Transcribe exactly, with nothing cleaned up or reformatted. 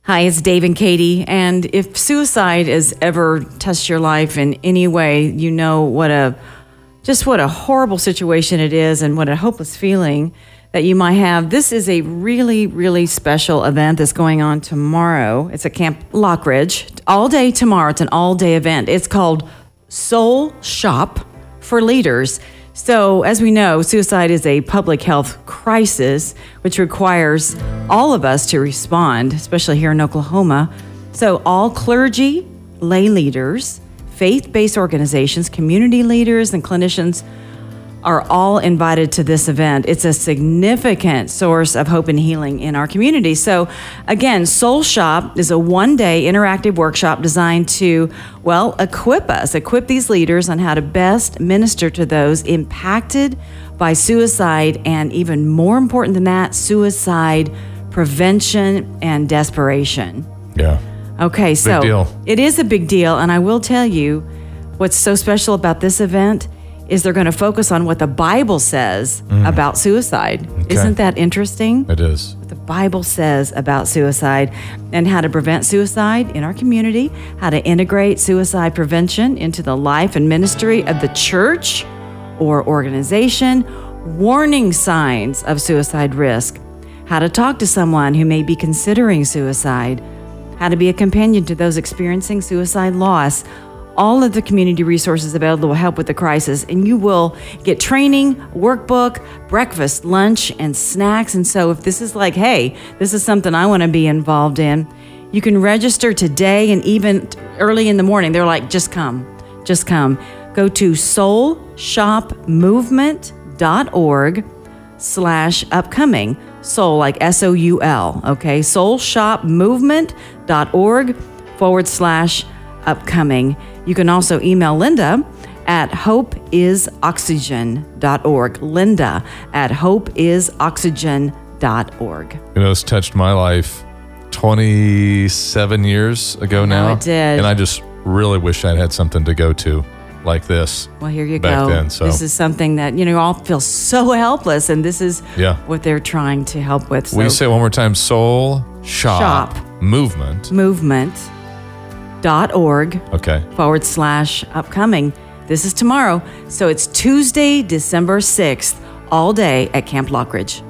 Hi, it's Dave and Katie. And if suicide has ever touched your life in any way, you know what a just what a horrible situation it is and what a hopeless feeling that you might have. This is a really, really special event that's going on tomorrow. It's at Camp Lockridge. All day tomorrow. It's an all-day event. It's called Soul Shop for Leaders. So, as we know, suicide is a public health crisis, which requires all of us to respond, especially here in Oklahoma. So, all clergy, lay leaders, faith-based organizations, community leaders, and clinicians are all invited to this event. It's a significant source of hope and healing in our community. So again, Soul Shop is a one-day interactive workshop designed to, well, equip us, equip these leaders on how to best minister to those impacted by suicide, and even more important than that, suicide prevention and desperation. Yeah. Okay, so big deal. It is a big deal, and I will tell you what's so special about this event is they're going to focus on what the Bible says mm. about suicide. Okay. Isn't that interesting? It is. What the Bible says about suicide and how to prevent suicide in our community, how to integrate suicide prevention into the life and ministry of the church or organization, warning signs of suicide risk, how to talk to someone who may be considering suicide, how to be a companion to those experiencing suicide loss. All of the community resources available will help with the crisis, and you will get training, workbook, breakfast, lunch, and snacks. And so if this is like, hey, this is something I want to be involved in, you can register today and even early in the morning. They're like, just come, just come. Go to soulshopmovement.org slash upcoming. Soul, like S O U L, okay? soulshopmovement.org forward slash upcoming. You can also email Linda at hope is oxygen dot org. Linda at hope is oxygen dot org. You know, it's touched my life twenty-seven years ago now. It did. And I just really wish I'd had something to go to like this. Well, here you back go. Then, so. This is something that, you know, all feel so helpless, and this is yeah. what they're trying to help with. So, will you say it one more time? Soul Shop, Shop. Movement. Movement. Dot org okay. forward slash upcoming. This is tomorrow. So it's Tuesday, December sixth, all day at Camp Lockridge.